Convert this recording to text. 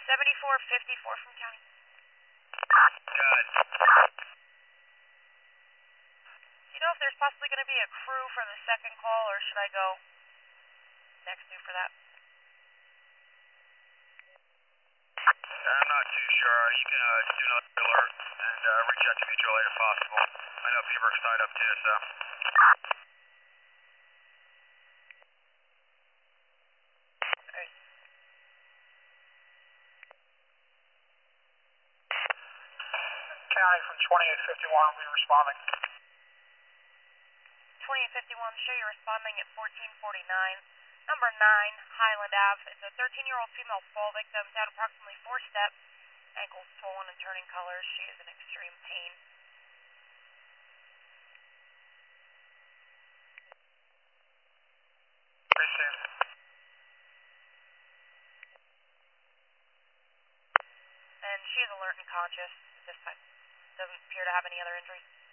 7454 from county. Good. Do you know if there's possibly going to be a crew for the second call, or should I go next due for that? I'm not too sure. You can do another alert and reach out to mutual aid if possible. I know Beaver's tied up too, so. Alright. County from 2851 will be responding. 2851, show you're responding at 1449. Number 9, Highland Ave. It's a 13-year-old female fall victim, down approximately 4 steps, ankles swollen and turning colors. She is in extreme pain. Received. And she is alert and conscious at this time. Doesn't appear to have any other injuries.